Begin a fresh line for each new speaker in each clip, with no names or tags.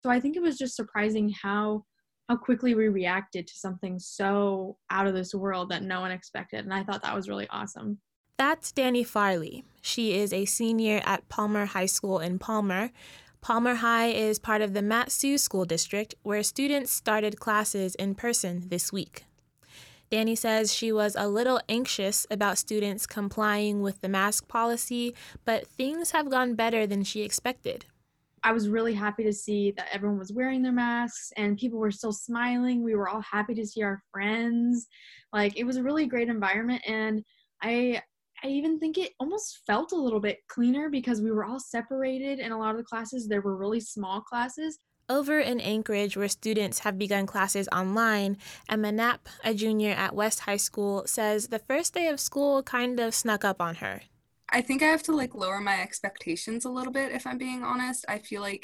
So I think it was just surprising how quickly we reacted to something so out of this world that no one expected. And I thought that was really awesome.
That's Dani Farley. She is a senior at Palmer High School in Palmer. Palmer High is part of the Mat-Su School District, where students started classes in person this week. Dani says she was a little anxious about students complying with the mask policy, but things have gone better than she expected.
I was really happy to see that everyone was wearing their masks and people were still smiling. We were all happy to see our friends. Like, it was a really great environment, and I even think it almost felt a little bit cleaner because we were all separated in a lot of the classes. There were really small classes.
Over in Anchorage, where students have begun classes online, Emma Knapp, a junior at West High School, says the first day of school kind of snuck up on her.
I think I have to lower my expectations a little bit, if I'm being honest. I feel like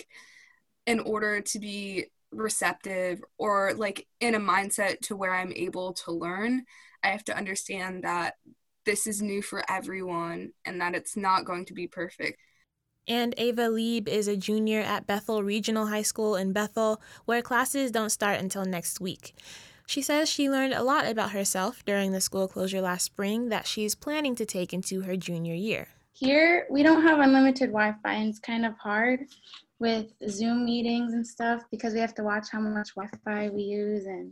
in order to be receptive or in a mindset to where I'm able to learn, I have to understand that this is new for everyone and that it's not going to be perfect.
And Ava Lieb is a junior at Bethel Regional High School in Bethel, where classes don't start until next week. She says she learned a lot about herself during the school closure last spring that she's planning to take into her junior year.
Here, we don't have unlimited Wi-Fi, and it's kind of hard with Zoom meetings and stuff because we have to watch how much Wi-Fi we use. And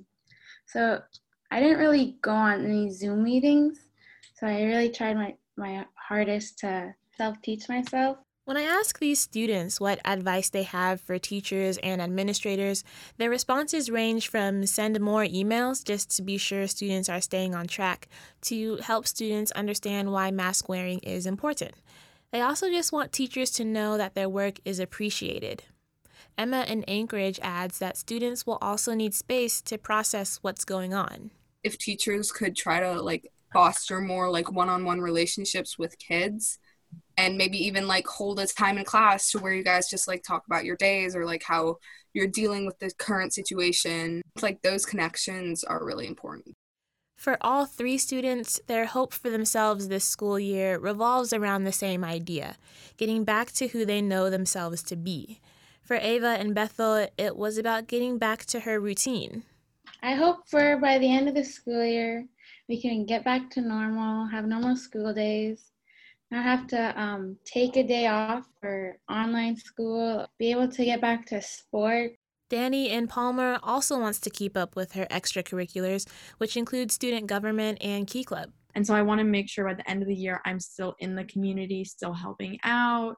so I didn't really go on any Zoom meetings, so I really tried my hardest to self-teach myself.
When I ask these students what advice they have for teachers and administrators, their responses range from send more emails just to be sure students are staying on track, to help students understand why mask wearing is important. They also just want teachers to know that their work is appreciated. Emma in Anchorage adds that students will also need space to process what's going on.
If teachers could try to foster more one-on-one relationships with kids, and maybe even hold a time in class to where you guys just talk about your days or how you're dealing with the current situation. Those connections are really important.
For all three students, their hope for themselves this school year revolves around the same idea, getting back to who they know themselves to be. For Ava and Bethel, it was about getting back to her routine.
I hope for by the end of the school year, we can get back to normal, have normal school days, not have to take a day off for online school, be able to get back to sport.
Dani in Palmer also wants to keep up with her extracurriculars, which include student government and Key Club.
And so I want to make sure by the end of the year I'm still in the community, still helping out,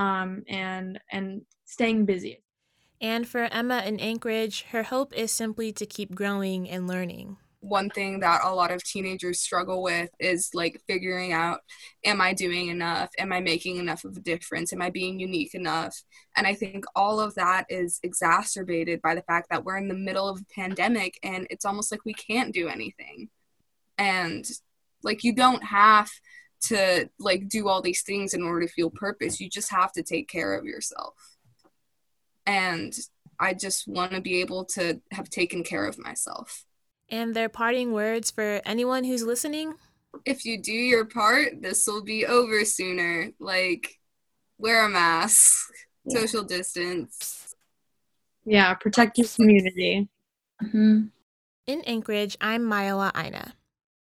and staying busy.
And for Emma in Anchorage, her hope is simply to keep growing and learning.
One thing that a lot of teenagers struggle with is figuring out, am I doing enough? Am I making enough of a difference? Am I being unique enough? And I think all of that is exacerbated by the fact that we're in the middle of a pandemic and it's almost like we can't do anything. And you don't have to do all these things in order to feel purpose. You just have to take care of yourself. And I just want to be able to have taken care of myself.
And their parting words for anyone who's listening?
If you do your part, this will be over sooner. Wear a mask, social distance.
Yeah, protect your community.
Mm-hmm.
In Anchorage, I'm Mayowa Aina.